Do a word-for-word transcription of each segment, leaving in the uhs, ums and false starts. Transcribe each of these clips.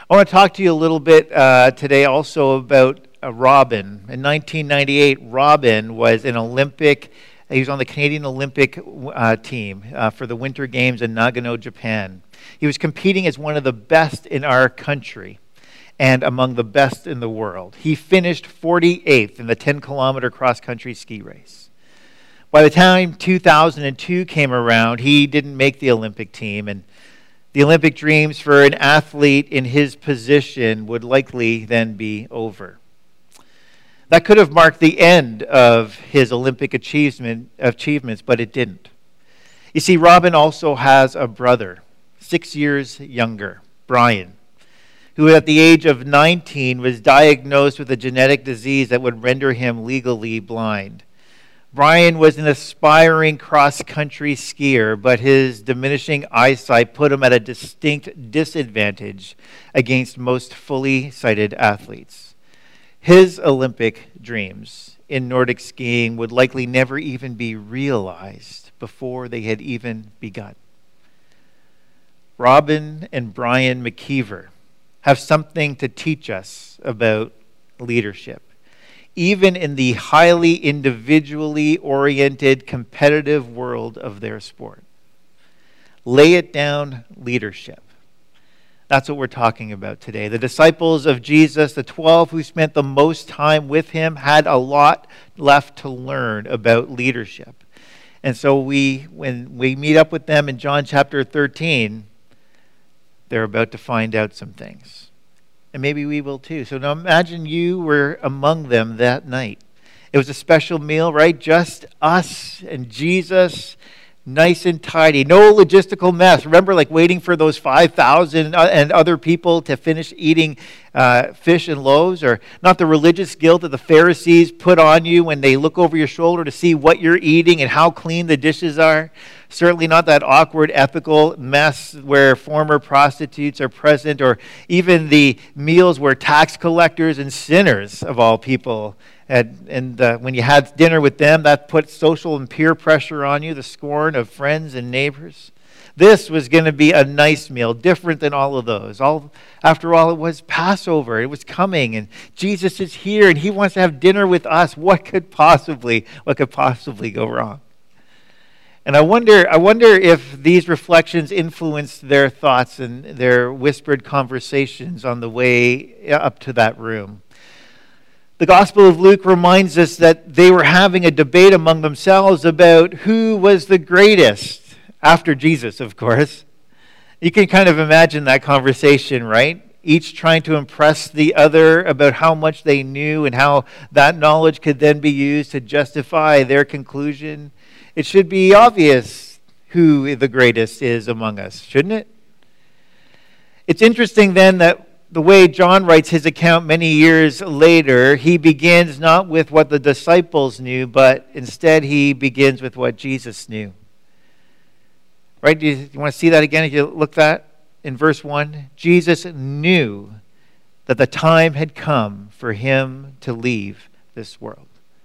I want to talk to you a little bit uh, today also about uh, Robin. In nineteen ninety-eight, Robin was an Olympic, he was on the Canadian Olympic uh, team uh, for the Winter Games in Nagano, Japan. He was competing as one of the best in our country and among the best in the world. He finished forty-eighth in the ten-kilometer cross-country ski race. By the time two thousand two came around, he didn't make the Olympic team, and the Olympic dreams for an athlete in his position would likely then be over. That could have marked the end of his Olympic achievement, achievements, but it didn't. You see, Robin also has a brother, six years younger, Brian, who at the age of nineteen was diagnosed with a genetic disease that would render him legally blind. Brian was an aspiring cross-country skier, but his diminishing eyesight put him at a distinct disadvantage against most fully sighted athletes. His Olympic dreams in Nordic skiing would likely never even be realized before they had even begun. Robin and Brian McKeever have something to teach us about leadership, even in the highly individually oriented, competitive world of their sport. Lay it down leadership. That's what we're talking about today. The disciples of Jesus, the twelve who spent the most time with him, had a lot left to learn about leadership. And so we, when we meet up with them in John chapter thirteen, they're about to find out some things. And maybe we will too. So now imagine you were among them that night. It was a special meal, right? Just us and Jesus, nice and tidy. No logistical mess. Remember, like waiting for those five thousand and other people to finish eating uh, fish and loaves, or not the religious guilt that the Pharisees put on you when they look over your shoulder to see what you're eating and how clean the dishes are. Certainly not that awkward ethical mess where former prostitutes are present, or even the meals where tax collectors and sinners, of all people, had, and uh, when you had dinner with them, that put social and peer pressure on you, the scorn of friends and neighbors. This was going to be a nice meal, different than all of those. All, after all, it was Passover. It was coming, and Jesus is here, and he wants to have dinner with us. What could possibly, what could possibly go wrong? And I wonder, I wonder if these reflections influenced their thoughts and their whispered conversations on the way up to that room. The Gospel of Luke reminds us that they were having a debate among themselves about who was the greatest, after Jesus, of course. You can kind of imagine that conversation, right? Each trying to impress the other about how much they knew and how that knowledge could then be used to justify their conclusion. It should be obvious who the greatest is among us, shouldn't it? It's interesting then that the way John writes his account many years later, he begins not with what the disciples knew, but instead he begins with what Jesus knew. Right? Do you, you want to see that again? If you look that in verse one, Jesus knew that the time had come for him to leave this world.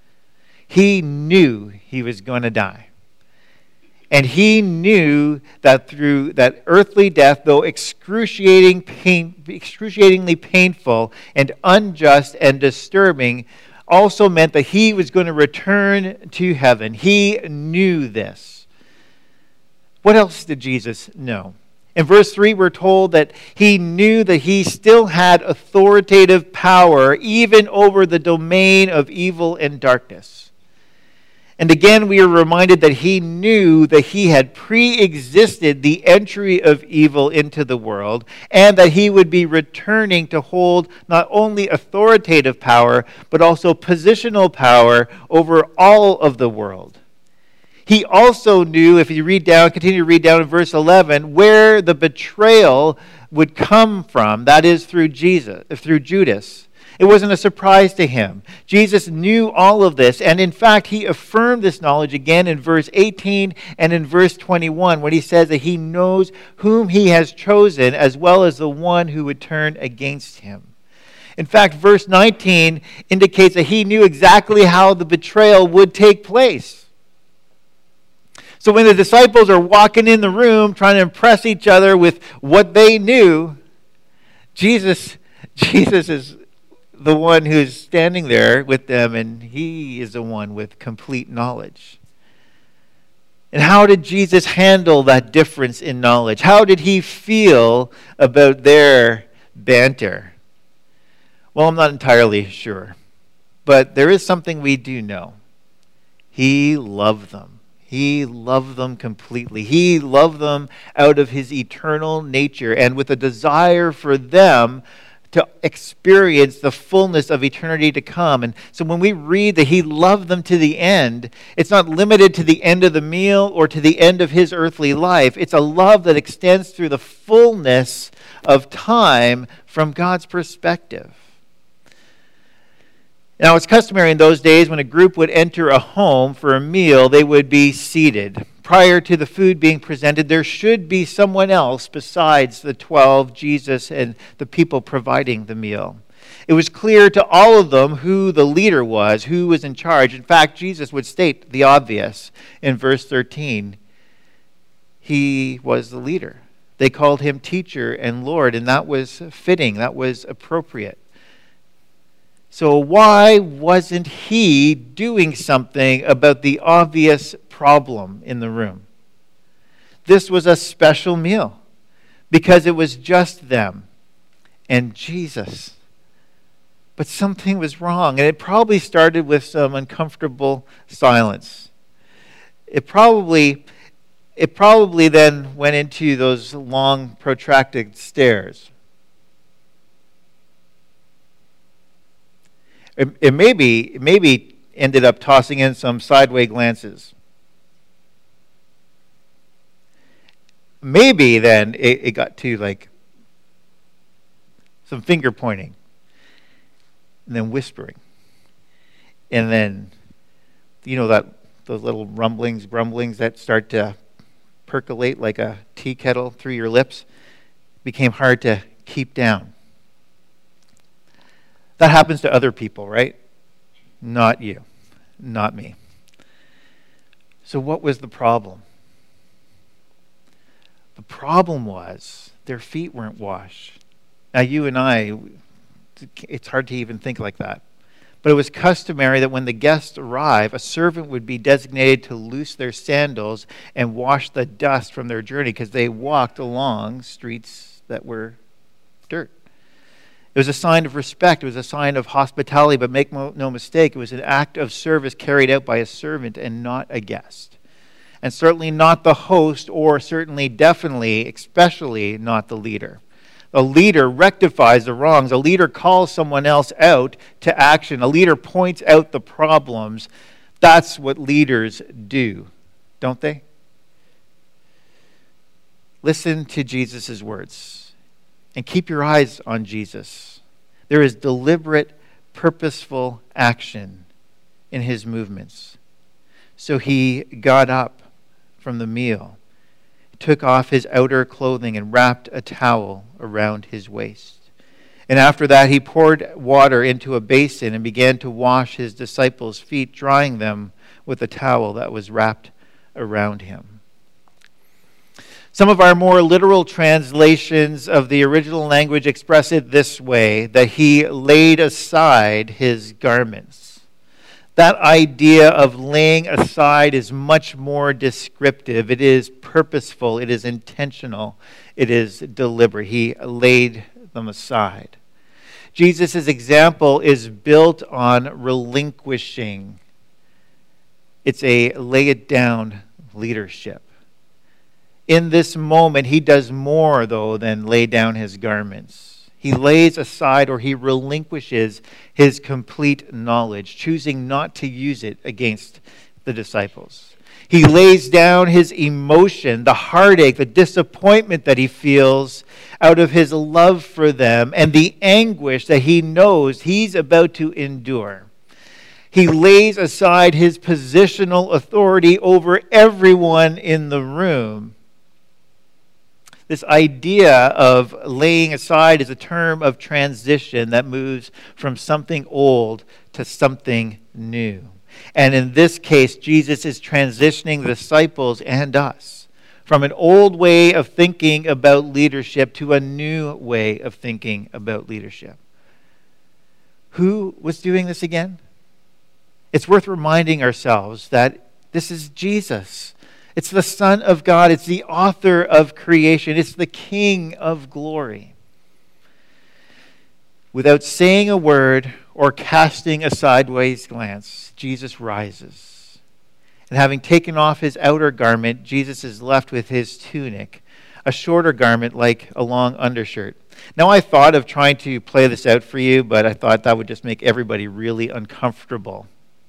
He knew he was going to die. And he knew that through that earthly death, though excruciating pain, excruciatingly painful and unjust and disturbing, also meant that he was going to return to heaven. He knew this. What else did Jesus know? In verse three, we're told that he knew that he still had authoritative power even over the domain of evil and darkness. And again, we are reminded that he knew that he had pre-existed the entry of evil into the world, and that he would be returning to hold not only authoritative power, but also positional power over all of the world. He also knew, if you read down, continue to read down in verse eleven, where the betrayal would come from, that is through Jesus, through Judas. It wasn't a surprise to him. Jesus knew all of this, and in fact, he affirmed this knowledge again in verse eighteen and in verse twenty-one, when he says that he knows whom he has chosen, as well as the one who would turn against him. In fact, verse nineteen indicates that he knew exactly how the betrayal would take place. So when the disciples are walking in the room trying to impress each other with what they knew, Jesus, Jesus is the one who's standing there with them, and he is the one with complete knowledge. And how did Jesus handle that difference in knowledge? How did he feel about their banter? Well, I'm not entirely sure. But there is something we do know. He loved them. He loved them completely. He loved them out of his eternal nature and with a desire for them to experience the fullness of eternity to come. And so when we read that he loved them to the end, it's not limited to the end of the meal or to the end of his earthly life. It's a love that extends through the fullness of time from God's perspective. Now, it's customary in those days when a group would enter a home for a meal, they would be seated. Prior to the food being presented, there should be someone else besides the twelve, Jesus, and the people providing the meal. It was clear to all of them who the leader was, who was in charge. In fact, Jesus would state the obvious in verse thirteen. He was the leader. They called him teacher and Lord, and that was fitting, that was appropriate. So why wasn't he doing something about the obvious problem in the room? This was a special meal because it was just them and Jesus. But something was wrong, and it probably started with some uncomfortable silence. It probably, it probably then went into those long, protracted stares. It, it maybe maybe ended up tossing in some sideways glances. Maybe then it, it got to like some finger pointing, and then whispering, and then you know that those little rumblings, grumblings that start to percolate like a tea kettle through your lips became hard to keep down. That happens to other people, right? Not you, not me. So what was the problem? The problem was their feet weren't washed. Now you and I, it's hard to even think like that. But it was customary that when the guests arrived, a servant would be designated to loose their sandals and wash the dust from their journey because they walked along streets that were dirt. It was a sign of respect. It was a sign of hospitality, but make no mistake, it was an act of service carried out by a servant and not a guest. And certainly not the host, or certainly, definitely, especially not the leader. A leader rectifies the wrongs. A leader calls someone else out to action. A leader points out the problems. That's what leaders do, don't they? Listen to Jesus' words. And keep your eyes on Jesus. There is deliberate, purposeful action in his movements. So he got up from the meal, took off his outer clothing, and wrapped a towel around his waist. And after that, he poured water into a basin and began to wash his disciples' feet, drying them with a towel that was wrapped around him. Some of our more literal translations of the original language express it this way, that he laid aside his garments. That idea of laying aside is much more descriptive. It is purposeful. It is intentional. It is deliberate. He laid them aside. Jesus' example is built on relinquishing. It's a lay it down leadership. In this moment, he does more, though, than lay down his garments. He lays aside, or he relinquishes, his complete knowledge, choosing not to use it against the disciples. He lays down his emotion, the heartache, the disappointment that he feels out of his love for them, and the anguish that he knows he's about to endure. He lays aside his positional authority over everyone in the room. This idea of laying aside is a term of transition that moves from something old to something new. And in this case, Jesus is transitioning the disciples and us from an old way of thinking about leadership to a new way of thinking about leadership. Who was doing this again? It's worth reminding ourselves that this is Jesus. It's the Son of God. It's the author of creation. It's the King of glory. Without saying a word or casting a sideways glance, Jesus rises. And having taken off his outer garment, Jesus is left with his tunic, a shorter garment like a long undershirt. Now, I thought of trying to play this out for you, but I thought that would just make everybody really uncomfortable.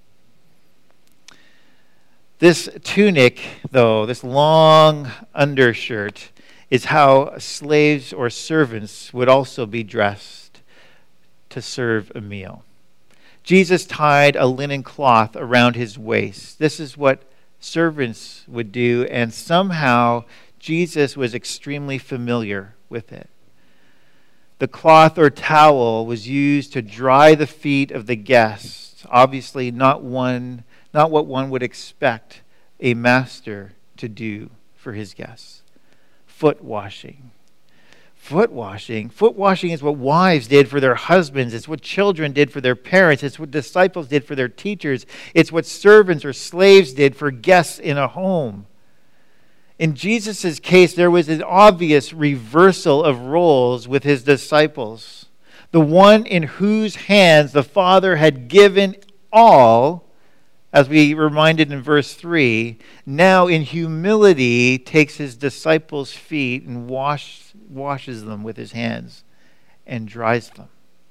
This tunic, though, this long undershirt, is how slaves or servants would also be dressed to serve a meal. Jesus tied a linen cloth around his waist. This is what servants would do, and somehow Jesus was extremely familiar with it. The cloth or towel was used to dry the feet of the guests, obviously not one, not what one would expect a master to do for his guests. Foot washing. Foot washing. Foot washing is what wives did for their husbands. It's what children did for their parents. It's what disciples did for their teachers. It's what servants or slaves did for guests in a home. In Jesus' case, there was an obvious reversal of roles with his disciples. The one in whose hands the Father had given all, as we reminded in verse three, now in humility takes his disciples' feet and wash, washes them with his hands and dries them.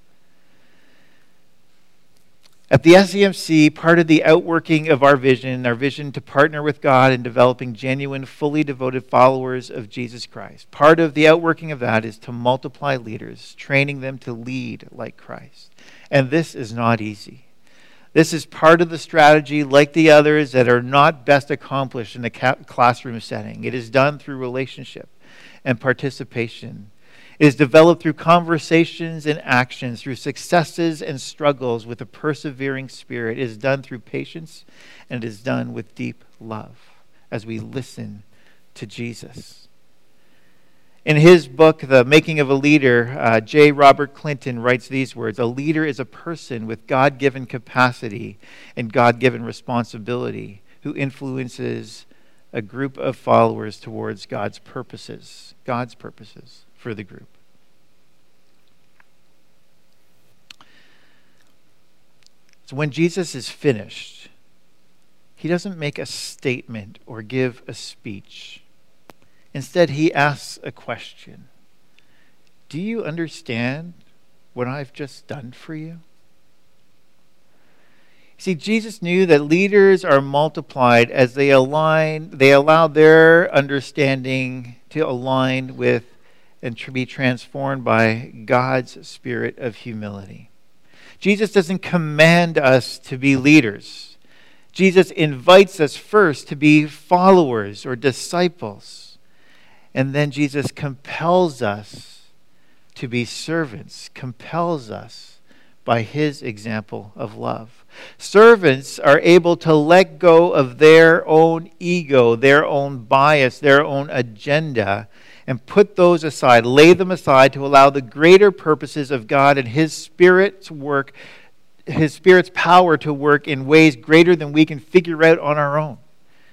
At the S E M C, part of the outworking of our vision, our vision to partner with God in developing genuine, fully devoted followers of Jesus Christ, part of the outworking of that is to multiply leaders, training them to lead like Christ. And this is not easy. This is part of the strategy, like the others, that are not best accomplished in a classroom setting. It is done through relationship and participation. It is developed through conversations and actions, through successes and struggles with a persevering spirit. It is done through patience, and it is done with deep love as we listen to Jesus. In his book, The Making of a Leader, uh, J. Robert Clinton writes these words: "A leader is a person with God-given capacity and God-given responsibility who influences a group of followers towards God's purposes, God's purposes for the group." So when Jesus is finished, he doesn't make a statement or give a speech. Instead, he asks a question. Do you understand what I've just done for you? See, Jesus knew that leaders are multiplied as they align, they allow their understanding to align with and to be transformed by God's spirit of humility. Jesus doesn't command us to be leaders. Jesus invites us first to be followers or disciples. And then Jesus compels us to be servants, compels us by his example of love. Servants are able to let go of their own ego, their own bias, their own agenda, and put those aside, lay them aside to allow the greater purposes of God and his Spirit's work, his Spirit's power to work in ways greater than we can figure out on our own.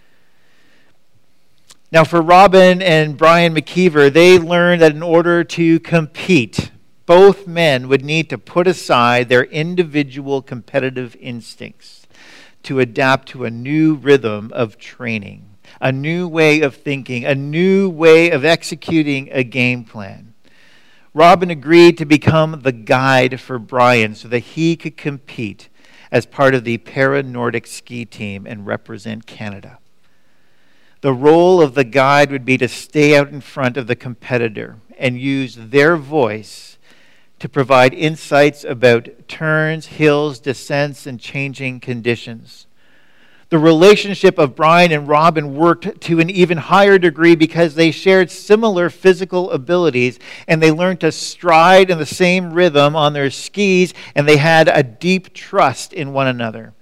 Now, for Robin and Brian McKeever, they learned that in order to compete, both men would need to put aside their individual competitive instincts to adapt to a new rhythm of training, a new way of thinking, a new way of executing a game plan. Robin agreed to become the guide for Brian so that he could compete as part of the Para-Nordic ski team and represent Canada. The role of the guide would be to stay out in front of the competitor and use their voice to provide insights about turns, hills, descents, and changing conditions. The relationship of Brian and Robin worked to an even higher degree because they shared similar physical abilities and they learned to stride in the same rhythm on their skis, and they had a deep trust in one another.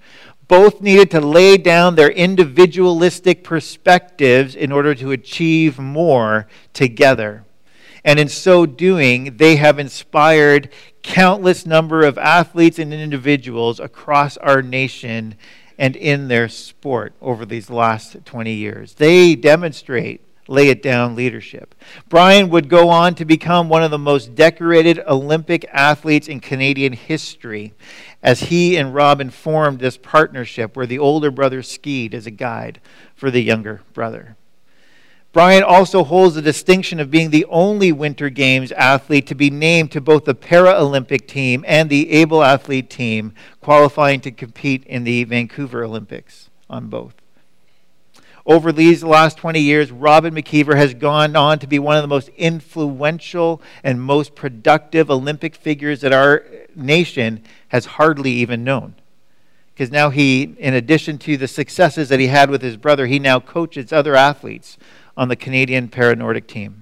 Both needed to lay down their individualistic perspectives in order to achieve more together. And in so doing, they have inspired countless number of athletes and individuals across our nation and in their sport over these last twenty years. They demonstrate lay it down leadership. Brian would go on to become one of the most decorated Olympic athletes in Canadian history as he and Robin formed this partnership where the older brother skied as a guide for the younger brother. Brian also holds the distinction of being the only Winter Games athlete to be named to both the Paralympic team and the Able Athlete team, qualifying to compete in the Vancouver Olympics on both. Over these last twenty years, Robin McKeever has gone on to be one of the most influential and most productive Olympic figures that our nation has hardly even known. Because now he, in addition to the successes that he had with his brother, he now coaches other athletes on the Canadian Paranordic team.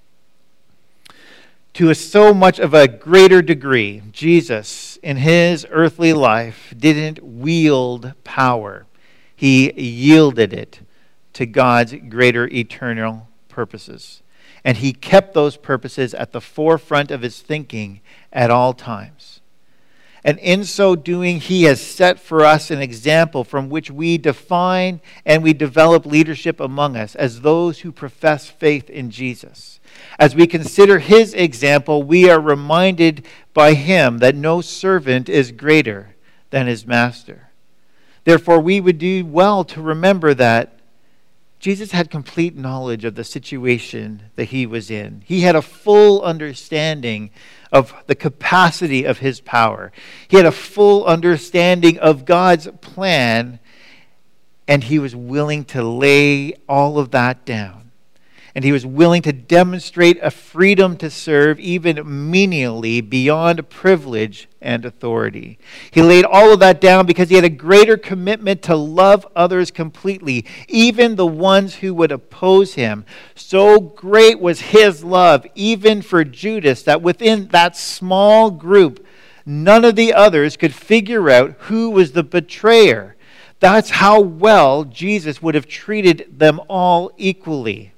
To a so much of a greater degree, Jesus, in his earthly life, didn't wield power. He yielded it to God's greater eternal purposes. And he kept those purposes at the forefront of his thinking at all times. And in so doing, he has set for us an example from which we define and we develop leadership among us as those who profess faith in Jesus. As we consider his example, we are reminded by him that no servant is greater than his master. Therefore, we would do well to remember that Jesus had complete knowledge of the situation that he was in. He had a full understanding of the capacity of his power. He had a full understanding of God's plan, and he was willing to lay all of that down. And he was willing to demonstrate a freedom to serve even menially beyond privilege and authority. He laid all of that down because he had a greater commitment to love others completely, even the ones who would oppose him. So great was his love, even for Judas, that within that small group, none of the others could figure out who was the betrayer. That's how well Jesus would have treated them all equally.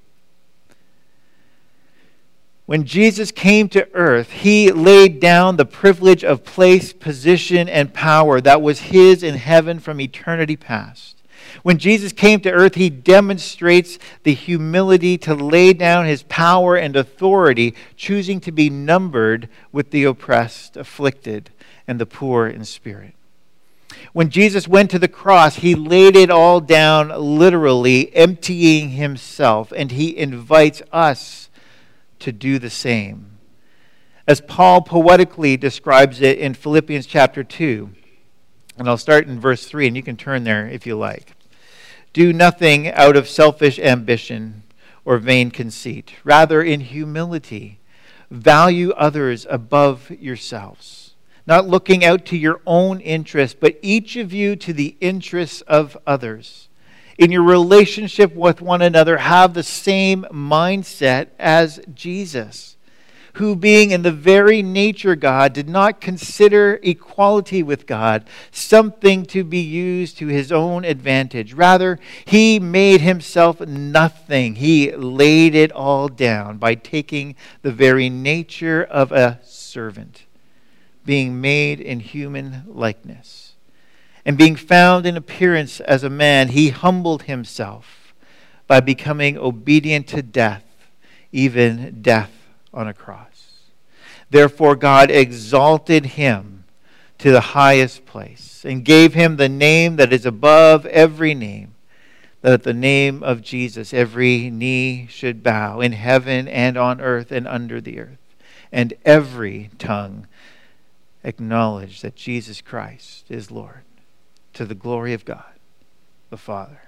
When Jesus came to earth, he laid down the privilege of place, position, and power that was his in heaven from eternity past. When Jesus came to earth, he demonstrates the humility to lay down his power and authority, choosing to be numbered with the oppressed, afflicted, and the poor in spirit. When Jesus went to the cross, he laid it all down literally, emptying himself, and he invites us to do the same. As Paul poetically describes it in Philippians chapter two, and I'll start in verse three, and you can turn there if you like. Do nothing out of selfish ambition or vain conceit. Rather, in humility, value others above yourselves, not looking out to your own interest, but each of you to the interests of others. In your relationship with one another, have the same mindset as Jesus, who being in the very nature God, did not consider equality with God something to be used to his own advantage. Rather, he made himself nothing. He laid it all down by taking the very nature of a servant, being made in human likeness. And being found in appearance as a man, he humbled himself by becoming obedient to death, even death on a cross. Therefore, God exalted him to the highest place and gave him the name that is above every name, that at the name of Jesus every knee should bow in heaven and on earth and under the earth, and every tongue acknowledge that Jesus Christ is Lord, to the glory of God, the Father.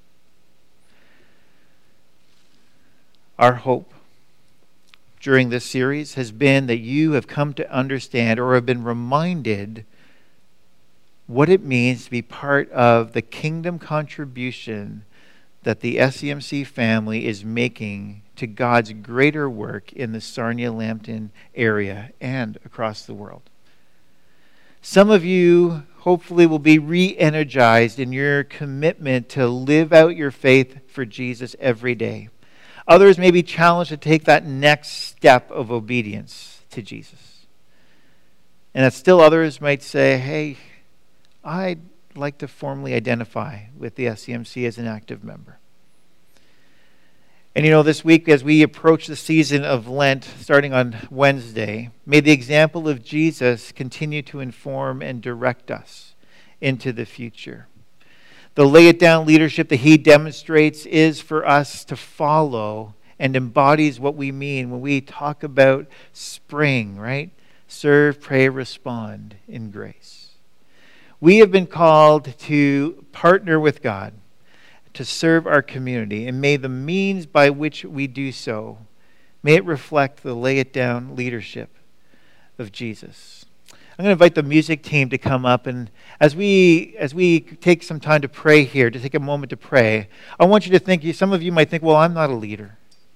Our hope during this series has been that you have come to understand or have been reminded what it means to be part of the kingdom contribution that the S C M C family is making to God's greater work in the Sarnia-Lambton area and across the world. Some of you hopefully will be re-energized in your commitment to live out your faith for Jesus every day. Others may be challenged to take that next step of obedience to Jesus. And that still others might say, hey, I'd like to formally identify with the S C M C as an active member. And you know, this week as we approach the season of Lent, starting on Wednesday, may the example of Jesus continue to inform and direct us into the future. The lay it down leadership that he demonstrates is for us to follow and embodies what we mean when we talk about spring, right? Serve, pray, respond in grace. We have been called to partner with God to serve our community, and may the means by which we do so, may it reflect the lay it down leadership of Jesus. I'm going to invite the music team to come up, and as we as we take some time to pray here, to take a moment to pray, I want you to think, some of you might think, well, I'm not a leader.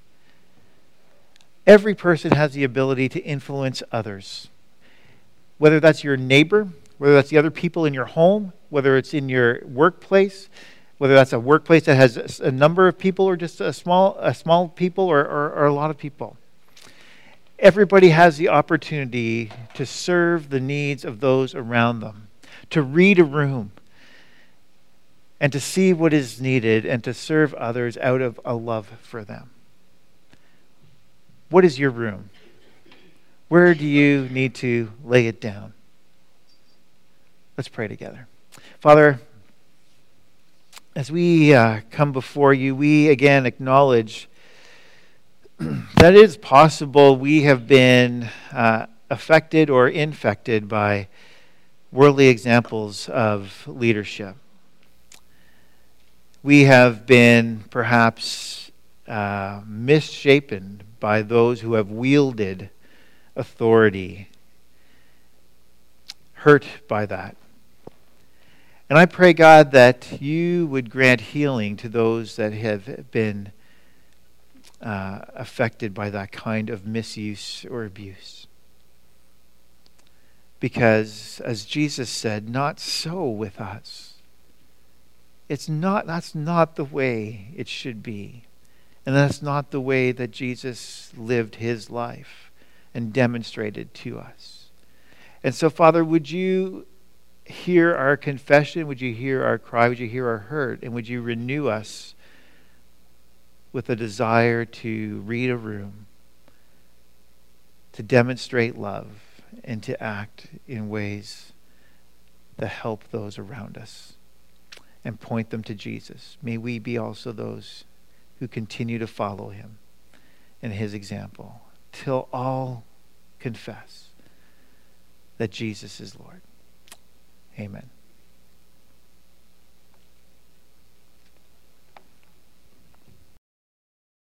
Every person has the ability to influence others, whether that's your neighbor, whether that's the other people in your home, whether it's in your workplace, whether that's a workplace that has a number of people or just a small a small people or, or, or a lot of people. Everybody has the opportunity to serve the needs of those around them, to read a room, and to see what is needed and to serve others out of a love for them. What is your room? Where do you need to lay it down? Let's pray together. Father, as we uh, come before you, we again acknowledge that it is possible we have been uh, affected or infected by worldly examples of leadership. We have been perhaps uh, misshapen by those who have wielded authority, hurt by that. And I pray, God, that you would grant healing to those that have been uh, affected by that kind of misuse or abuse. Because, as Jesus said, not so with us. It's not, that's not the way it should be. And that's not the way that Jesus lived his life and demonstrated to us. And so, Father, would you hear our confession? Would you hear our cry? Would you hear our hurt? And would you renew us with a desire to read a room, to demonstrate love, and to act in ways that help those around us and point them to Jesus. May we be also those who continue to follow him and his example till all confess that Jesus is Lord. Amen.